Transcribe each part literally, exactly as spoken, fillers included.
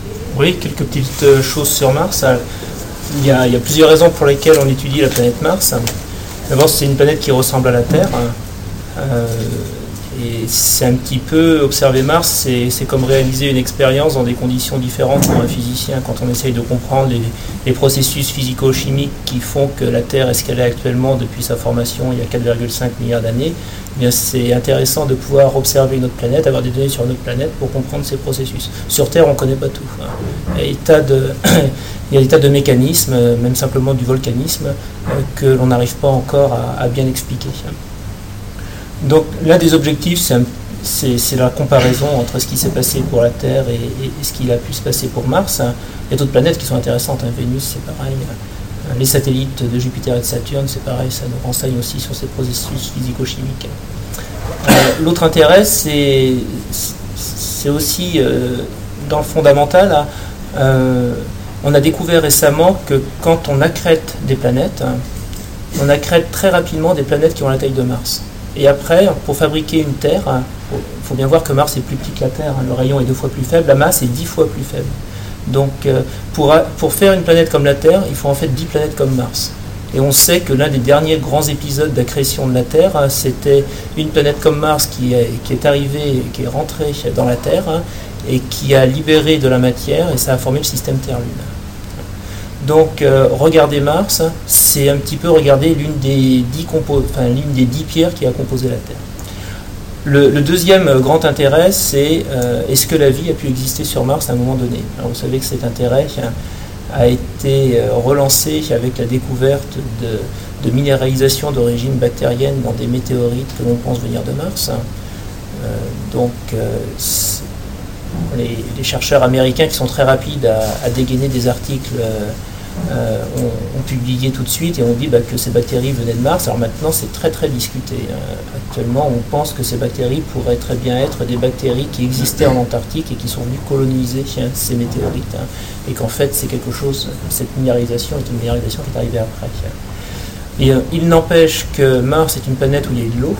Oui, quelques petites choses sur Mars. Il y a, il y a plusieurs raisons pour lesquelles on étudie la planète Mars. D'abord, c'est une planète qui ressemble à la Terre. Euh, et c'est un petit peu, observer Mars, c'est, c'est comme réaliser une expérience dans des conditions différentes pour un physicien quand on essaye de comprendre les, les processus physico-chimiques qui font que la Terre est ce qu'elle est actuellement depuis sa formation il y a quatre virgule cinq milliards d'années. Eh bien, c'est intéressant de pouvoir observer une autre planète, avoir des données sur une autre planète pour comprendre ces processus. Sur Terre, on ne connaît pas tout. Hein. Il y a des tas de, il y a des tas de mécanismes, même simplement du volcanisme, que l'on n'arrive pas encore à, à bien expliquer. Donc l'un des objectifs, c'est, un, c'est, c'est la comparaison entre ce qui s'est passé pour la Terre et, et, et ce qui a pu se passer pour Mars. Il y a d'autres planètes qui sont intéressantes. Hein. Vénus, c'est pareil. Les satellites de Jupiter et de Saturne, c'est pareil. Ça nous renseigne aussi sur ces processus physico-chimiques. Euh, l'autre intérêt, c'est, c'est aussi euh, dans le fondamental. Hein, euh, on a découvert récemment que quand on accrète des planètes, hein, on accrète très rapidement des planètes qui ont la taille de Mars. Et après, pour fabriquer une Terre, il faut bien voir que Mars est plus petit que la Terre, hein, le rayon est deux fois plus faible, la masse est dix fois plus faible. Donc pour, pour faire une planète comme la Terre, il faut en fait dix planètes comme Mars. Et on sait que l'un des derniers grands épisodes d'accrétion de la Terre, hein, c'était une planète comme Mars qui est, qui est arrivée, qui est rentrée dans la Terre, hein, et qui a libéré de la matière, et ça a formé le système Terre-Lune. Donc, euh, regarder Mars, c'est un petit peu regarder l'une des dix, compo- enfin, l'une des dix pierres qui a composé la Terre. Le, le deuxième grand intérêt, c'est euh, est-ce que la vie a pu exister sur Mars à un moment donné ? Alors, vous savez que cet intérêt hein, a été relancé avec la découverte de, de minéralisation d'origine bactérienne dans des météorites que l'on pense venir de Mars. Euh, donc, euh, les, les chercheurs américains qui sont très rapides à, à dégainer des articles euh, Euh, ont, ont publié tout de suite et ont dit bah, que ces bactéries venaient de Mars. Alors maintenant c'est très très discuté. Euh, actuellement on pense que ces bactéries pourraient très bien être des bactéries qui existaient en Antarctique et qui sont venues coloniser hein, ces météorites. Hein, et qu'en fait c'est quelque chose, cette minéralisation est une minéralisation qui est arrivée après. Et euh, il n'empêche que Mars est une planète où il y a de l'eau.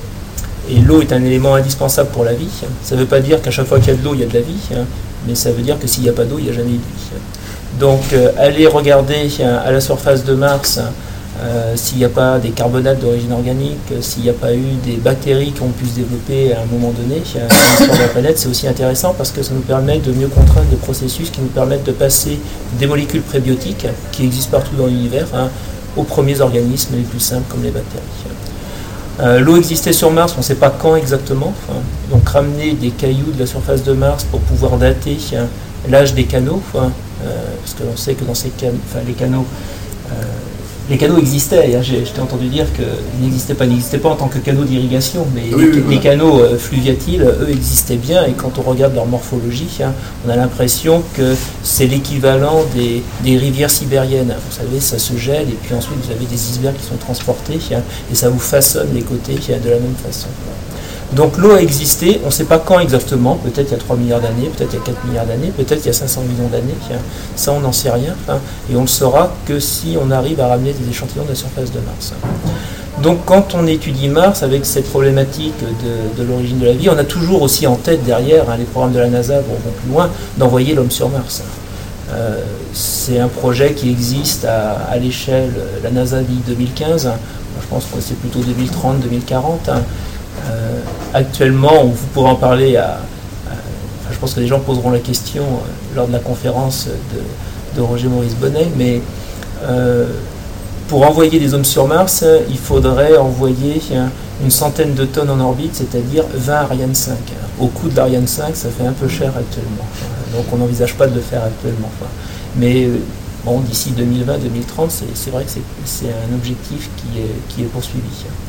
Et l'eau est un élément indispensable pour la vie. Ça ne veut pas dire qu'à chaque fois qu'il y a de l'eau, il y a de la vie, hein, mais ça veut dire que s'il n'y a pas d'eau, il n'y a jamais eu de vie. Donc, euh, aller regarder euh, à la surface de Mars euh, s'il n'y a pas des carbonates d'origine organique, euh, s'il n'y a pas eu des bactéries qui ont pu se développer à un moment donné euh, dans l'histoire de la planète, c'est aussi intéressant parce que ça nous permet de mieux contraindre des processus qui nous permettent de passer des molécules prébiotiques qui existent partout dans l'univers hein, aux premiers organismes les plus simples comme les bactéries. Euh, l'eau existait sur Mars, on ne sait pas quand exactement. Hein, donc, ramener des cailloux de la surface de Mars pour pouvoir dater hein, l'âge des canaux. Hein, Euh, parce que l'on sait que dans ces canaux, enfin les canaux, euh, les canaux existaient. Hein, j'ai, je t'ai entendu dire qu'ils n'existaient pas, n'existaient pas en tant que canaux d'irrigation, mais oui, les, oui, les voilà. canaux euh, fluviatiles, eux, existaient bien. Et quand on regarde leur morphologie, hein, on a l'impression que c'est l'équivalent des, des rivières sibériennes. Vous savez, ça se gèle et puis ensuite vous avez des icebergs qui sont transportés hein, et ça vous façonne les côtés hein, de la même façon. Donc l'eau a existé, on ne sait pas quand exactement, peut-être il y a trois milliards d'années, peut-être il y a quatre milliards d'années, peut-être il y a cinq cents millions d'années, ça on n'en sait rien, hein, et on ne le saura que si on arrive à ramener des échantillons de la surface de Mars. Donc quand on étudie Mars avec cette problématique de, de l'origine de la vie, on a toujours aussi en tête derrière, hein, les programmes de la NASA vont, vont plus loin, d'envoyer l'homme sur Mars. Euh, c'est un projet qui existe à, à l'échelle, la NASA dit deux mille quinze, hein, je pense que c'est plutôt deux mille trente, deux mille quarante, hein. Euh, actuellement, vous pourrez en parler à, à enfin, je pense que les gens poseront la question euh, lors de la conférence de, de Roger Maurice Bonnet, mais euh, pour envoyer des hommes sur Mars, il faudrait envoyer une centaine de tonnes en orbite, c'est-à-dire vingt Ariane cinq. Au coût de l'Ariane cinq, ça fait un peu cher actuellement, donc on n'envisage pas de le faire actuellement. Mais bon, d'ici deux mille vingt deux mille trente, c'est, c'est vrai que c'est, c'est un objectif qui est, qui est poursuivi.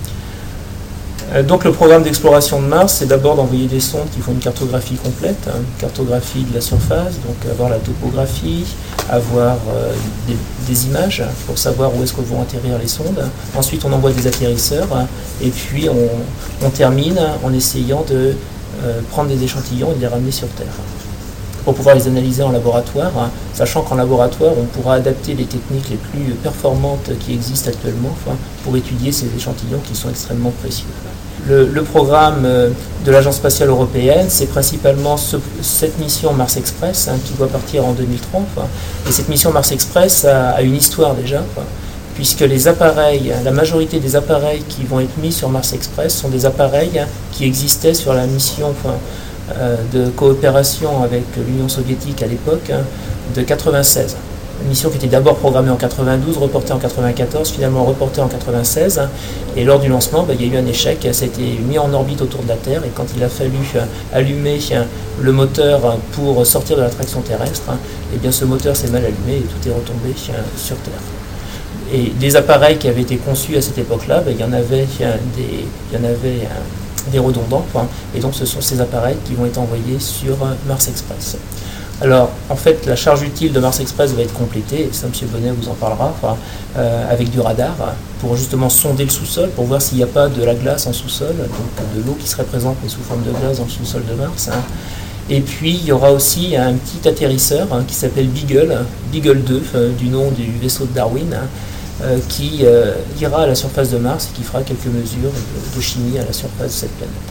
Donc le programme d'exploration de Mars, c'est d'abord d'envoyer des sondes qui font une cartographie complète, hein, une cartographie de la surface, donc avoir la topographie, avoir euh, des, des images pour savoir où est-ce que vont atterrir les sondes. Ensuite on envoie des atterrisseurs hein, et puis on, on termine en essayant de euh, prendre des échantillons et de les ramener sur Terre pour pouvoir les analyser en laboratoire, hein, sachant qu'en laboratoire on pourra adapter les techniques les plus performantes qui existent actuellement hein, pour étudier ces échantillons qui sont extrêmement précieux. le, le programme de l'Agence spatiale européenne, c'est principalement ce, cette mission Mars Express hein, qui doit partir en deux mille trente. Quoi. Et cette mission Mars Express a, a une histoire déjà, quoi, puisque les appareils, la majorité des appareils qui vont être mis sur Mars Express sont des appareils hein, qui existaient sur la mission enfin, euh, de coopération avec l'Union soviétique à l'époque hein, de quatre-vingt-seize. Une mission qui était d'abord programmée en quatre-vingt-douze, reportée en quatre-vingt-quatorze, finalement reportée en quatre-vingt-seize. Et lors du lancement, bah, il y a eu un échec. Ça a été mis en orbite autour de la Terre. Et quand il a fallu euh, allumer euh, le moteur pour sortir de l'attraction terrestre, hein, eh bien ce moteur s'est mal allumé et tout est retombé euh, sur Terre. Et des appareils qui avaient été conçus à cette époque-là, bah, il y en avait, euh, des, il y en avait euh, des redondants. Quoi. Et donc ce sont ces appareils qui vont être envoyés sur euh, Mars Express. Alors, en fait, la charge utile de Mars Express va être complétée, et ça, M. Bonnet vous en parlera, enfin, euh, avec du radar, pour justement sonder le sous-sol, pour voir s'il n'y a pas de la glace en sous-sol, donc de l'eau qui serait présente, mais sous forme de glace dans le sous-sol de Mars. Hein. Et puis, il y aura aussi un petit atterrisseur hein, qui s'appelle Beagle, Beagle deux, euh, du nom du vaisseau de Darwin, hein, euh, qui euh, ira à la surface de Mars et qui fera quelques mesures de, de chimie à la surface de cette planète.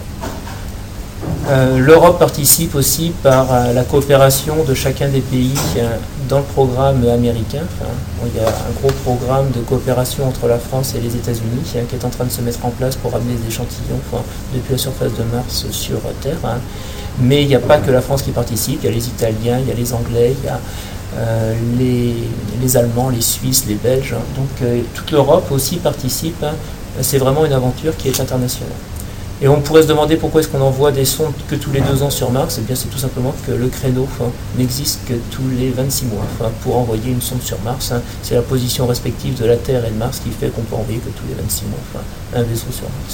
Euh, L'Europe participe aussi par euh, la coopération de chacun des pays euh, dans le programme américain. Enfin, bon, il y a un gros programme de coopération entre la France et les États-Unis hein, qui est en train de se mettre en place pour amener des échantillons enfin, depuis la surface de Mars sur Terre. Hein. Mais il n'y a pas que la France qui participe, il y a les Italiens, il y a les Anglais, il y a euh, les, les Allemands, les Suisses, les Belges. Hein. Donc euh, toute l'Europe aussi participe. Hein. C'est vraiment une aventure qui est internationale. Et on pourrait se demander pourquoi est-ce qu'on envoie des sondes que tous les deux ans sur Mars. Eh bien, c'est tout simplement que le créneau enfin, n'existe que tous les vingt-six mois enfin, pour envoyer une sonde sur Mars. Hein. C'est la position respective de la Terre et de Mars qui fait qu'on peut envoyer que tous les vingt-six mois enfin, un vaisseau sur Mars.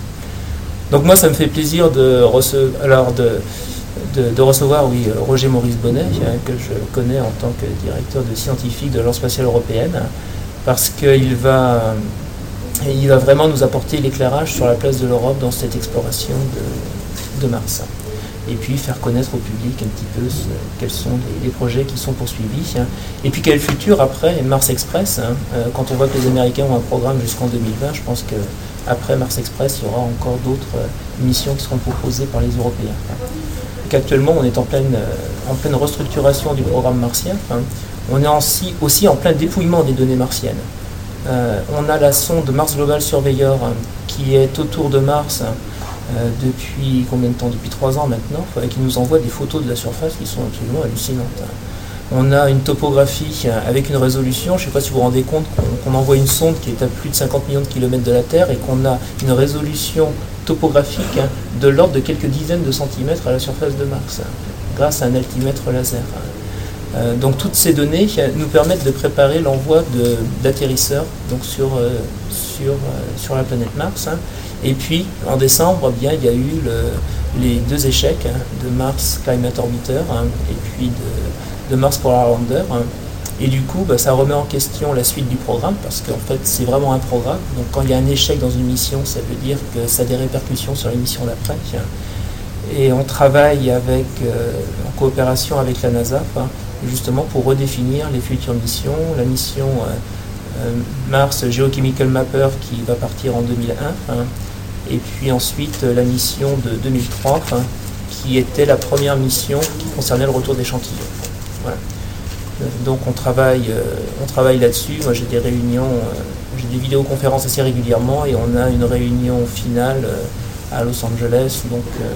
Donc moi, ça me fait plaisir de, rece alors de, de, de recevoir oui, Roger Maurice Bonnet, hein, que je connais en tant que directeur de scientifique de l'Agence spatiale européenne, hein, parce qu'il va... Et il va vraiment nous apporter l'éclairage sur la place de l'Europe dans cette exploration de, de Mars. Et puis faire connaître au public un petit peu ce, quels sont les, les projets qui sont poursuivis. Hein. Et puis quel est le futur après Mars Express. Hein. Euh, quand on voit que les Américains ont un programme jusqu'en deux mille vingt, je pense qu'après Mars Express, il y aura encore d'autres euh, missions qui seront proposées par les Européens. Hein. Donc actuellement, on est en pleine, euh, en pleine restructuration du programme martien. Hein. On est aussi, aussi en plein dépouillement des données martiennes. Euh, on a la sonde Mars Global Surveyor hein, qui est autour de Mars hein, euh, depuis combien de temps? Depuis trois ans maintenant, et qui nous envoie des photos de la surface qui sont absolument hallucinantes. Hein. On a une topographie hein, avec une résolution, je ne sais pas si vous vous rendez compte qu'on qu'on envoie une sonde qui est à plus de cinquante millions de kilomètres de la Terre et qu'on a une résolution topographique hein, de l'ordre de quelques dizaines de centimètres à la surface de Mars, hein, grâce à un altimètre laser. Hein. Euh, donc toutes ces données nous permettent de préparer l'envoi d'atterrisseurs donc sur, euh, sur, euh, sur la planète Mars. Hein. Et puis en décembre, eh bien, il y a eu le, les deux échecs hein, de Mars Climate Orbiter hein, et puis de, de Mars Polar Lander. Hein. Et du coup, bah, ça remet en question la suite du programme parce qu'en fait c'est vraiment un programme. Donc quand il y a un échec dans une mission, ça veut dire que ça a des répercussions sur les missions d'après. Hein. Et on travaille avec, euh, en coopération avec la NASA hein, justement pour redéfinir les futures missions. La mission euh, euh, Mars Geochemical Mapper qui va partir en deux mille un, hein, et puis ensuite euh, la mission de deux mille trois hein, qui était la première mission qui concernait le retour d'échantillons. Voilà. Euh, donc on travaille, euh, on travaille là-dessus. Moi j'ai des réunions, euh, j'ai des vidéoconférences assez régulièrement et on a une réunion finale euh, à Los Angeles donc euh,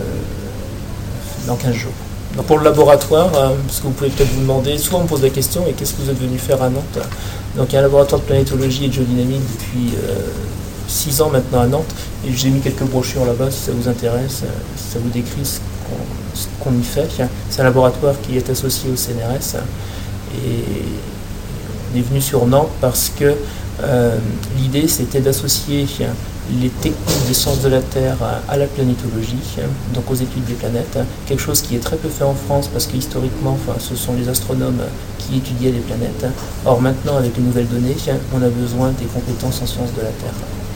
dans quinze jours. Donc pour le laboratoire, euh, parce que vous pouvez peut-être vous demander, souvent on me pose la question, et qu'est-ce que vous êtes venu faire à Nantes? Donc il y a un laboratoire de planétologie et de géodynamique depuis six euh, ans maintenant à Nantes, et j'ai mis quelques brochures là-bas si ça vous intéresse, euh, si ça vous décrit ce qu'on qu'on y fait. C'est un laboratoire qui est associé au C N R S, et on est venu sur Nantes parce que euh, l'idée c'était d'associer les techniques des sciences de la Terre à la planétologie, donc aux études des planètes, quelque chose qui est très peu fait en France parce que historiquement, enfin, ce sont les astronomes qui étudiaient les planètes. Or maintenant, avec les nouvelles données, on a besoin des compétences en sciences de la Terre.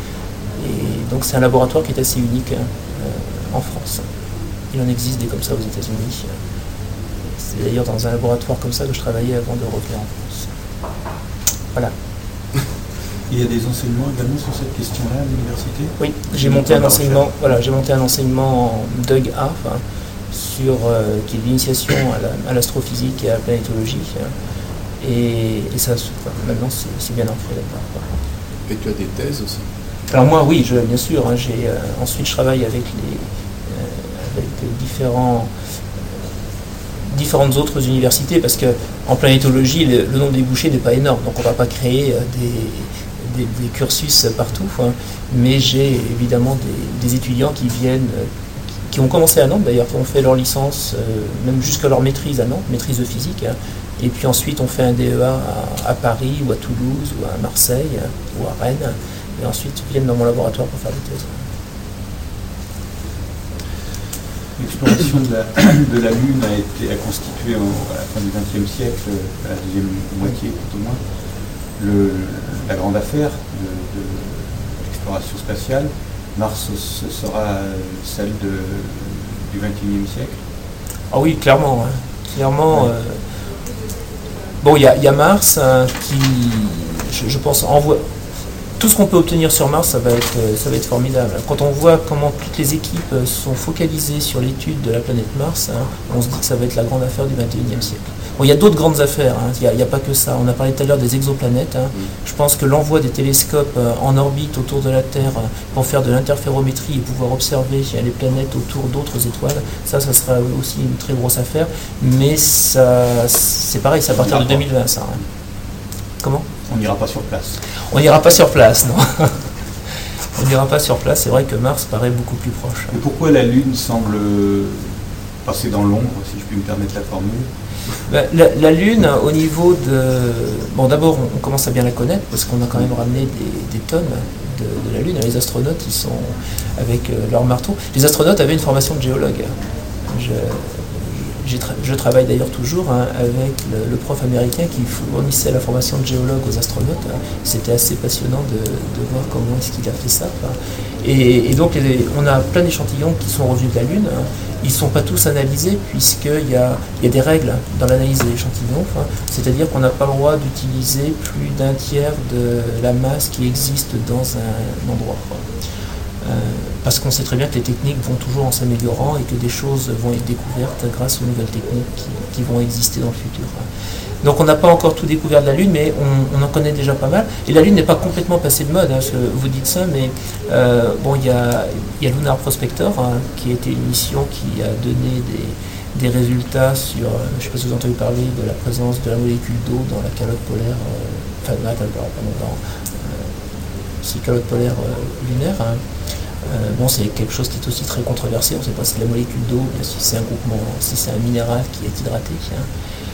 Et donc c'est un laboratoire qui est assez unique euh, en France. Il en existe des comme ça aux États-Unis. C'est d'ailleurs dans un laboratoire comme ça que je travaillais avant de revenir en France. Voilà. Il y a des enseignements également sur cette question-là à l'université? Oui, j'ai monté un enseignement, voilà, j'ai monté un enseignement en D U G A, enfin, sur, euh, qui est l'initiation à l'astrophysique et à la planétologie. Et, et ça, enfin, maintenant, c'est bien ancré là-dedans. Et tu as des thèses aussi? Alors moi, oui, je, bien sûr. Hein, j'ai, euh, ensuite, je travaille avec les euh, avec différents différentes autres universités, parce qu'en planétologie, le, le nombre des débouchés n'est pas énorme, donc on ne va pas créer des, des, des cursus partout, hein, mais j'ai évidemment des, des étudiants qui viennent, qui ont commencé à Nantes d'ailleurs, qui ont fait leur licence, euh, même jusqu'à leur maîtrise à Nantes, maîtrise de physique, hein, et puis ensuite on fait un D E A à, à Paris, ou à Toulouse, ou à Marseille, ou à Rennes, et ensuite viennent dans mon laboratoire pour faire des thèses. L'exploration de la, de la Lune a été a constitué au, à la fin du vingtième siècle, à la deuxième moitié tout au moins, le, la grande affaire de, de l'exploration spatiale. Mars ce sera celle de, du vingt et unième siècle. Ah oui, clairement. Hein. Clairement. Ouais. Euh, bon, il y, y a Mars hein, qui, je, je pense, envoie. Tout ce qu'on peut obtenir sur Mars, ça va être, ça va être formidable. Quand on voit comment toutes les équipes sont focalisées sur l'étude de la planète Mars, hein, on se dit que ça va être la grande affaire du vingt et unième siècle. Bon, il y a d'autres grandes affaires, hein. Il n'y a, a pas que ça. On a parlé tout à l'heure des exoplanètes. Hein. Je pense que l'envoi des télescopes en orbite autour de la Terre pour faire de l'interférométrie et pouvoir observer les planètes autour d'autres étoiles, ça, ça sera aussi une très grosse affaire. Mais ça, c'est pareil, c'est à partir de deux mille vingt, ça. Hein. Comment ? On n'ira pas sur place. On n'ira pas sur place, non. On n'ira pas sur place. C'est vrai que Mars paraît beaucoup plus proche. Et pourquoi la Lune semble passer dans l'ombre, si je puis me permettre la formule? Ben, la, la Lune, au niveau de... Bon, d'abord, on, on commence à bien la connaître, parce qu'on a quand même ramené des, des tonnes de, de la Lune. Les astronautes, ils sont avec euh, leur marteau. Les astronautes avaient une formation de géologue. Je... Tra je travaille d'ailleurs toujours hein, avec le, le prof américain qui fournissait la formation de géologue aux astronautes. Hein. C'était assez passionnant de, de voir comment est-ce qu'il a fait ça. Hein. Et, et donc les, on a plein d'échantillons qui sont revenus de la Lune. Hein. Ils ne sont pas tous analysés puisqu'il y a, il y a des règles dans l'analyse des échantillons. Hein. C'est-à-dire qu'on n'a pas le droit d'utiliser plus d'un tiers de la masse qui existe dans un endroit. Euh, parce qu'on sait très bien que les techniques vont toujours en s'améliorant et que des choses vont être découvertes grâce aux nouvelles techniques qui, qui vont exister dans le futur. Donc on n'a pas encore tout découvert de la Lune, mais on, on en connaît déjà pas mal. Et la Lune n'est pas complètement passée de mode, hein, parce que vous dites ça, mais euh, bon, il y a, y a Lunar Prospector, hein, qui a été une mission qui a donné des, des résultats sur, euh, je ne sais pas si vous avez entendu parler de la présence de la molécule d'eau dans la calotte polaire, euh, enfin, dans la calotte polaire, pardon, dans euh, si calotte polaire euh, lunaire. Hein. Euh, bon, c'est quelque chose qui est aussi très controversé. On ne sait pas si la molécule d'eau, si c'est un groupement, si c'est un minéral qui est hydraté. Hein.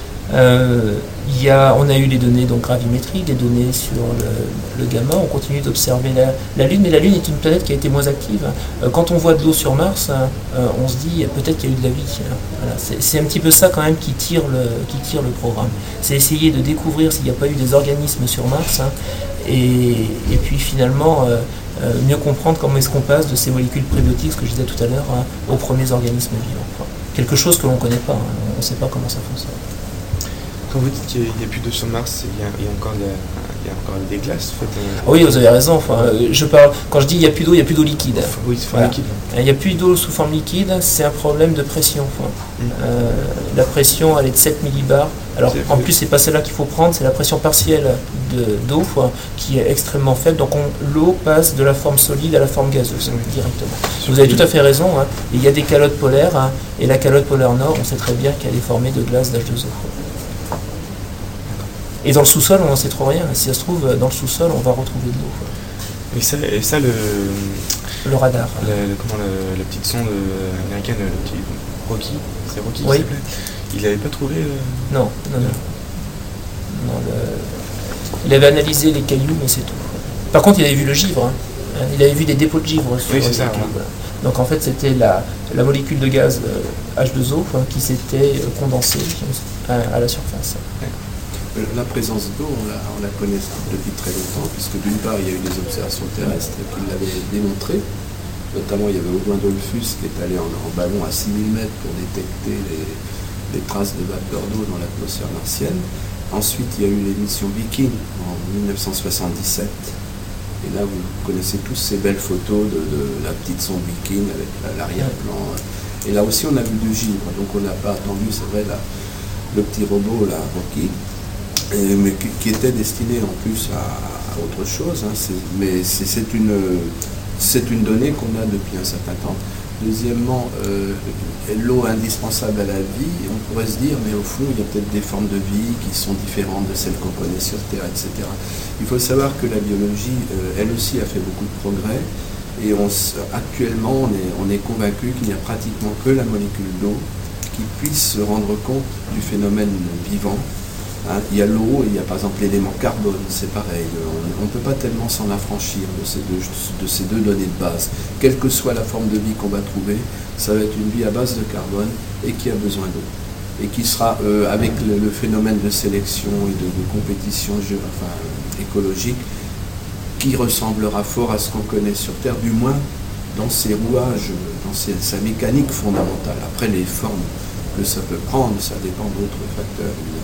Euh, y a, on a eu les données donc gravimétriques, des données sur le, le gamma. On continue d'observer la, la Lune, mais la Lune est une planète qui a été moins active. Euh, quand on voit de l'eau sur Mars, hein, euh, on se dit peut-être qu'il y a eu de la vie. Hein. Voilà, c'est un petit peu ça quand même qui tire le, qui tire le programme. C'est essayer de découvrir s'il n'y a pas eu des organismes sur Mars, hein, et, et puis finalement euh, euh, mieux comprendre comment est-ce qu'on passe de ces molécules prébiotiques, ce que je disais tout à l'heure, hein, aux premiers organismes vivants. Quoi. Quelque chose que l'on ne connaît pas, hein, on ne sait pas comment ça fonctionne. Quand vous dites qu'il n'y a plus d'eau sur Mars, il y a, il y a encore, la, il y a encore des glaces en fait, euh... Oui, vous avez raison. Enfin, je parle, quand je dis il n'y a plus d'eau, il n'y a plus d'eau liquide. Enfin, oui, sous forme voilà. liquide. Il n'y a plus d'eau sous forme liquide, c'est un problème de pression. Enfin. Mm. Euh, la pression, elle est de sept millibars. Alors, en plus, c'est pas celle-là qu'il faut prendre, c'est la pression partielle d'eau qui est extrêmement faible. Donc, l'eau passe de la forme solide à la forme gazeuse oui. directement. Vous avez tout à fait raison. Hein. Il y a des calottes polaires, hein, et la calotte polaire nord, on sait très bien qu'elle est formée de glace d'H deux O. Et dans le sous-sol, on n'en sait trop rien. Si ça se trouve, dans le sous-sol, on va retrouver de l'eau. Et ça, et ça, le... Le radar. Le, le, comment, le, la petite sonde américaine, le petit Rocky, c'est Rocky oui. qui s'appelait. Il n'avait pas trouvé... Euh... Non, non, non. non le... Il avait analysé les cailloux, mais c'est tout. Par contre, il avait vu le givre. Hein. Il avait vu des dépôts de givre sur oui, les ça, cailloux. ouais. Voilà. Donc en fait, c'était la, la molécule de gaz euh, H deux O hein, qui s'était condensée à, à la surface. La présence d'eau, on la, on la connaît depuis très longtemps, puisque d'une part, il y a eu des observations terrestres qui l'avaient démontré. Notamment, il y avait Audouin Dollfus qui est allé en, en ballon à six mille mètres pour détecter les, les traces de vapeur d'eau dans l'atmosphère martienne. Ensuite, il y a eu les missions Viking en mille neuf cent soixante-dix-sept, Et là, vous connaissez tous ces belles photos de, de la petite sonde Viking avec la- l'arrière-plan. Et là aussi, on a vu du givre. Donc, on n'a pas attendu, c'est vrai, la, le petit robot, là, Rocky, et, mais qui, qui était destiné en plus à, à autre chose. Hein. C'est, mais c'est, c'est, une, c'est une donnée qu'on a depuis un certain temps. Deuxièmement, euh, l'eau est indispensable à la vie. On pourrait se dire, mais au fond, il y a peut-être des formes de vie qui sont différentes de celles qu'on connaît sur Terre, et cetera. Il faut savoir que la biologie, euh, elle aussi, a fait beaucoup de progrès. Et on, actuellement, on est, on est convaincu qu'il n'y a pratiquement que la molécule d'eau qui puisse se rendre compte du phénomène vivant. Hein, il y a l'eau et il y a par exemple l'élément carbone, c'est pareil. On ne peut pas tellement s'en affranchir de ces, deux, de ces deux données de base. Quelle que soit la forme de vie qu'on va trouver, ça va être une vie à base de carbone et qui a besoin d'eau. Et qui sera, euh, avec le, le phénomène de sélection et de, de compétition enfin, écologique, qui ressemblera fort à ce qu'on connaît sur Terre, du moins dans ses rouages, dans ses, sa mécanique fondamentale. Après, les formes que ça peut prendre, ça dépend d'autres facteurs, évidemment.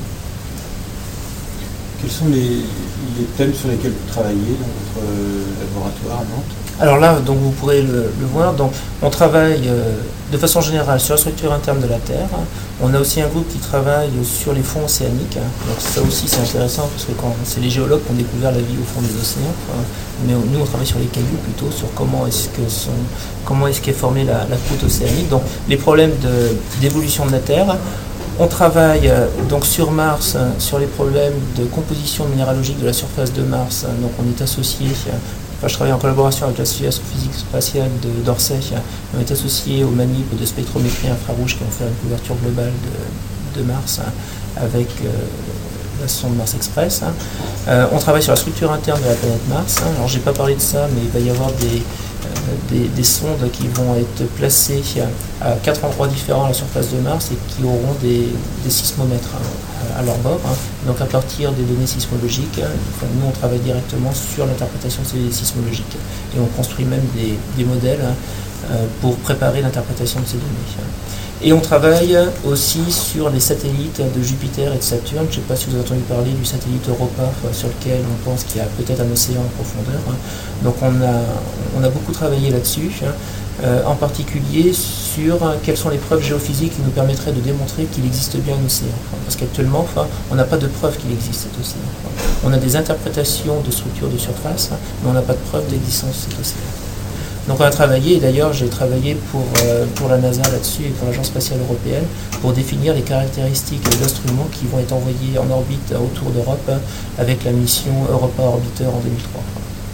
Quels sont les, les thèmes sur lesquels vous travaillez dans votre laboratoire à Nantes? Alors là, donc vous pourrez le, le voir, donc on travaille euh, de façon générale sur la structure interne de la Terre. On a aussi un groupe qui travaille sur les fonds océaniques. Donc ça aussi c'est intéressant parce que quand c'est les géologues qui ont découvert la vie au fond des océans, mais nous on travaille sur les cailloux plutôt, sur comment est-ce que sont, comment est-ce qu'est formée la, la croûte océanique. Donc les problèmes de, d'évolution de la Terre. On travaille euh, donc sur Mars, euh, sur les problèmes de composition minéralogique de la surface de Mars. Donc on est associé, euh, enfin, je travaille en collaboration avec l'Association physique spatiale de d'Orsay. Euh, on est associé aux manip de spectrométrie infrarouge qui vont faire une couverture globale de, de Mars euh, avec euh, la sonde Mars Express. Hein. Euh, on travaille sur la structure interne de la planète Mars. Hein. Alors j'ai pas parlé de ça, mais il va y avoir des Des, des sondes qui vont être placées à quatre endroits différents à la surface de Mars et qui auront des, des sismomètres hein, à leur bord. Hein. Donc à partir des données sismologiques, hein, enfin, nous on travaille directement sur l'interprétation de ces données sismologiques et on construit même des, des modèles hein, euh, pour préparer l'interprétation de ces données. Hein. Et on travaille aussi sur les satellites de Jupiter et de Saturne. Je ne sais pas si vous avez entendu parler du satellite Europa sur lequel on pense qu'il y a peut-être un océan en profondeur. Donc on a, on a beaucoup travaillé là-dessus, euh, en particulier sur quelles sont les preuves géophysiques qui nous permettraient de démontrer qu'il existe bien un océan. Parce qu'actuellement, enfin, on n'a pas de preuve qu'il existe cet océan. On a des interprétations de structures de surface, mais on n'a pas de preuve d'existence de cet océan. Donc on a travaillé, et d'ailleurs j'ai travaillé pour, euh, pour la NASA là-dessus et pour l'Agence spatiale européenne pour définir les caractéristiques d'instruments qui vont être envoyés en orbite autour d'Europe avec la mission Europa Orbiter en deux mille trois.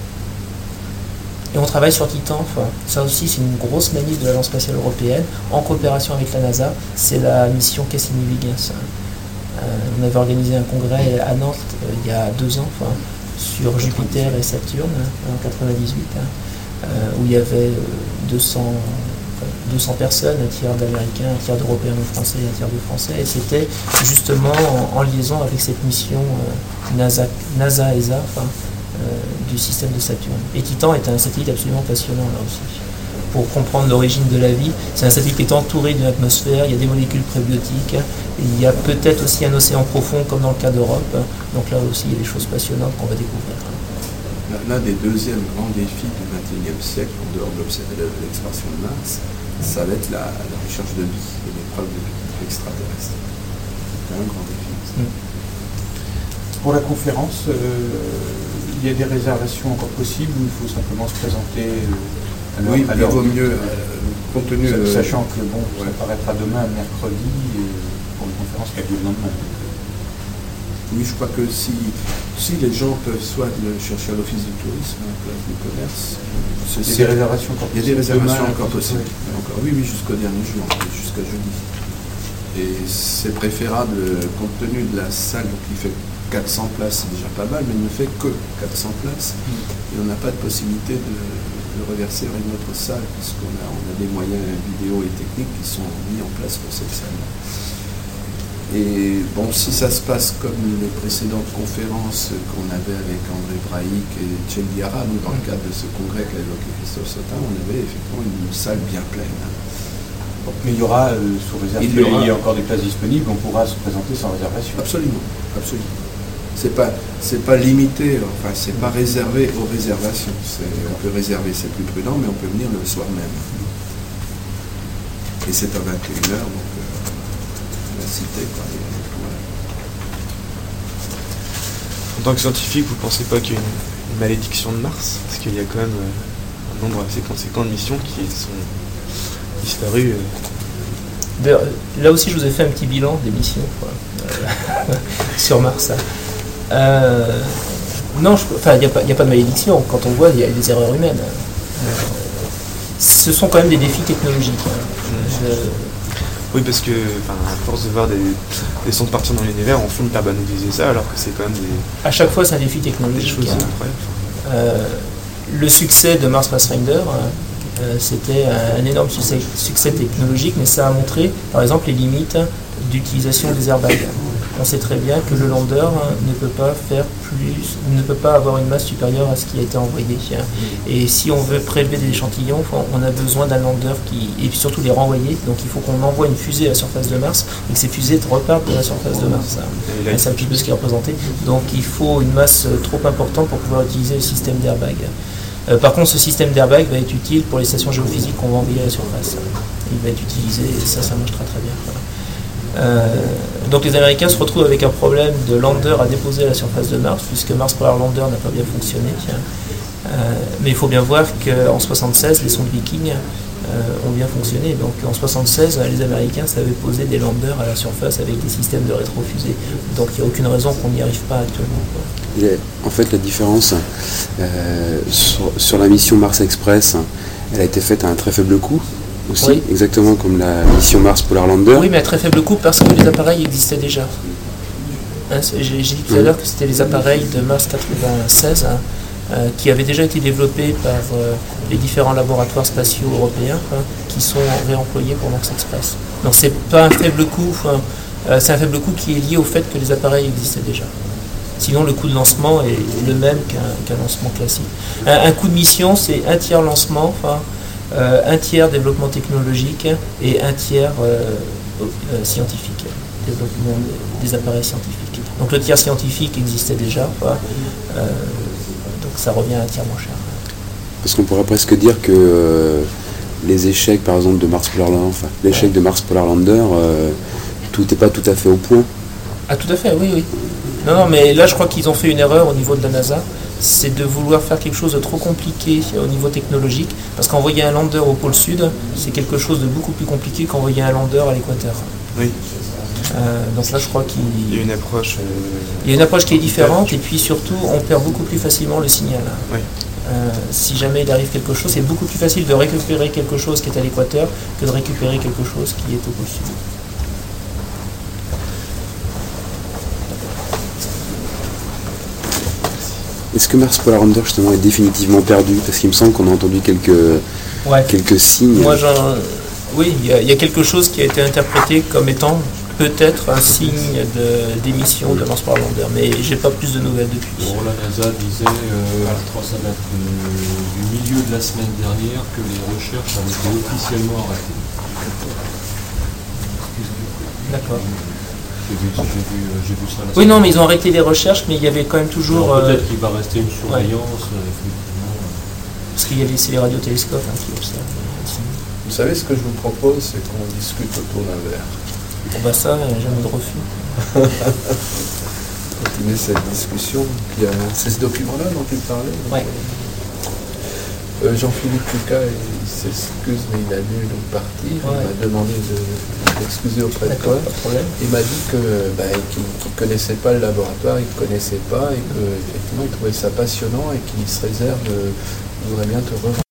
Et on travaille sur Titan, enfin, ça aussi c'est une grosse manip de l'Agence spatiale européenne en coopération avec la NASA, c'est la mission Cassini-Huygens. Euh, on avait organisé un congrès à Nantes euh, il y a deux ans enfin, sur Jupiter et Saturne en quatre-vingt-dix-huit. Hein. Euh, où il y avait deux cents, deux cents personnes, un tiers d'Américains, un tiers d'Européens non français, un tiers de Français, et c'était justement en, en liaison avec cette mission euh, NASA, NASA E S A enfin, euh, du système de Saturne. Et Titan est un satellite absolument passionnant là aussi. Pour comprendre l'origine de la vie, c'est un satellite qui est entouré d'une atmosphère, il y a des molécules prébiotiques, il y a peut-être aussi un océan profond comme dans le cas d'Europe, donc là aussi il y a des choses passionnantes qu'on va découvrir. L'un des deuxièmes grands défis du vingt et unième siècle, en dehors de l'expansion de Mars, ça va être la, la recherche de vie et les preuves de vie extraterrestre. C'est un grand défi. Mm. Pour la conférence, euh, il y a des réservations encore possibles ou il faut simplement se présenter euh, à l'heure? Oui, il vaut mieux, euh, compte tenu... Euh, sachant que bon, ouais. Ça paraîtra demain, mercredi, et pour une conférence qui a lieu le lendemain. Oui, je crois que si, si les gens peuvent soit le chercher à l'office du tourisme, à la place du commerce, il y a des réservations encore possibles. Il y a des réservations demain, encore possibles. Oui, encore, oui, oui, jusqu'au dernier jour, jusqu'à jeudi. Et c'est préférable, compte tenu de la salle qui fait quatre cents places, c'est déjà pas mal, mais il ne fait que quatre cents places. Mm. Et on n'a pas de possibilité de, de reverser vers une autre salle, puisqu'on a, on a des moyens vidéo et techniques qui sont mis en place pour cette salle. Et bon, si ça se passe comme les précédentes conférences qu'on avait avec André Braic et Tchel Diarra, nous, dans le cadre de ce congrès qu'a évoqué Christophe Sautin, on avait effectivement une salle bien pleine. Donc, mais il y aura, euh, sous réserve qu'il y a encore des places disponibles, on pourra se présenter sans réservation. Absolument, absolument. C'est pas, c'est pas limité, enfin c'est pas réservé aux réservations. C'est, on peut réserver, c'est plus prudent, mais on peut venir le soir même. Et c'est à vingt et une heures, donc euh, la cité, quoi. Et, voilà. En tant que scientifique, vous ne pensez pas qu'il y a une, une malédiction de Mars? Parce qu'il y a quand même euh, un nombre assez conséquent de missions qui sont disparues. Euh. D'ailleurs, là aussi, je vous ai fait un petit bilan des missions quoi, euh, sur Mars. Euh, non, je, enfin, il n'y a, a pas de malédiction. Quand on voit, il y a des erreurs humaines. Euh, ce sont quand même des défis technologiques. Hein. Je, Oui, parce que, enfin, à force de voir des, des sondes partir dans l'univers, on finit par banaliser ça, alors que c'est quand même des... À chaque fois, c'est un défi technologique. Des choses hein. incroyables. Euh, le succès de Mars Pathfinder, hein, euh, c'était un, un énorme succès, succès technologique, mais ça a montré, par exemple, les limites d'utilisation des airbags. On sait très bien que le lander hein, ne peut pas faire plus, ne peut pas avoir une masse supérieure à ce qui a été envoyé. Hein. Et si on veut prélever des échantillons, on a besoin d'un lander qui, et surtout les renvoyer. Donc il faut qu'on envoie une fusée à la surface de Mars et que ces fusées repartent de la surface de Mars. Hein. C'est un petit peu ce qui est représenté. Donc il faut une masse trop importante pour pouvoir utiliser le système d'airbag. Euh, par contre, ce système d'airbag va être utile pour les stations géophysiques qu'on va envoyer à la surface. Il va être utilisé et ça, ça marche très très bien. Voilà. Euh, donc les Américains se retrouvent avec un problème de lander à déposer à la surface de Mars, puisque Mars Polar Lander n'a pas bien fonctionné. Euh, mais il faut bien voir qu'en soixante-seize, les sondes Viking euh, ont bien fonctionné. Donc en soixante-seize, les Américains savaient poser des landers à la surface avec des systèmes de rétrofusée. Donc il n'y a aucune raison qu'on n'y arrive pas actuellement. Quoi. Et en fait, la différence euh, sur, sur la mission Mars Express, elle a été faite à un très faible coût. Aussi, oui. Exactement comme la mission Mars Polar Lander. Oui, mais à très faible coût parce que les appareils existaient déjà. Hein, j'ai, j'ai dit tout à l'heure que c'était les appareils de Mars quatre-vingt-seize hein, euh, qui avaient déjà été développés par euh, les différents laboratoires spatiaux européens hein, qui sont réemployés pour Mars Express. Donc c'est pas un faible coût, hein, euh, c'est un faible coût qui est lié au fait que les appareils existaient déjà. Sinon, le coût de lancement est le même qu'un, qu'un lancement classique. Un, un coût de mission, c'est un tiers lancement, enfin. Euh, un tiers développement technologique et un tiers euh, euh, scientifique, développement des, des appareils scientifiques. Donc le tiers scientifique existait déjà, quoi. Euh, donc ça revient à un tiers moins cher. Parce qu'on pourrait presque dire que euh, les échecs, par exemple, de Mars Polar Lander, enfin l'échec de Mars Polar Lander, euh, tout n'est pas tout à fait au point. Ah tout à fait, oui, oui. Non, non, mais là je crois qu'ils ont fait une erreur au niveau de la NASA. C'est de vouloir faire quelque chose de trop compliqué au niveau technologique, parce qu'envoyer un lander au pôle sud, c'est quelque chose de beaucoup plus compliqué qu'envoyer un lander à l'équateur. Oui. Euh, donc là, je crois qu'il Il y a une approche... Euh... Il y a une approche qui est différente, et puis surtout, on perd beaucoup plus facilement le signal. Oui. Euh, si jamais il arrive quelque chose, c'est beaucoup plus facile de récupérer quelque chose qui est à l'équateur que de récupérer quelque chose qui est au pôle sud. Est-ce que Mars Polar Lander justement est définitivement perdu? Parce qu'il me semble qu'on a entendu quelques, ouais. quelques signes. Moi, j'en... oui, il y, y a quelque chose qui a été interprété comme étant peut-être un signe de, d'émission de Mars Polar Lander, mais j'ai pas plus de nouvelles depuis. Bon, la NASA disait, euh, je crois que ça date euh, du milieu de la semaine dernière, que les recherches avaient été officiellement arrêtées. D'accord. J'ai vu, j'ai, vu, j'ai vu ça la Oui, non, mais ils ont arrêté les recherches, mais il y avait quand même toujours... Alors, peut-être euh... qu'il va rester une surveillance, ouais. effectivement. Parce qu'il y a les, c'est les radiotélescopes hein, qui observent. Vous savez, ce que je vous propose, c'est qu'on discute autour d'un verre. Bon, bah ça, jamais de refus. Continuer cette discussion. Il y a... C'est ce document-là dont tu parlais? Ouais. Euh, Jean-Philippe Lucas, il s'excuse, mais il a dû donc partir. Ouais. Il m'a demandé de, d'excuser auprès de toi. Pas de problème. Il m'a dit que, bah, qu'il ne connaissait pas le laboratoire, il ne connaissait pas, et qu'effectivement il trouvait ça passionnant et qu'il se réserve, euh, il voudrait bien te revoir.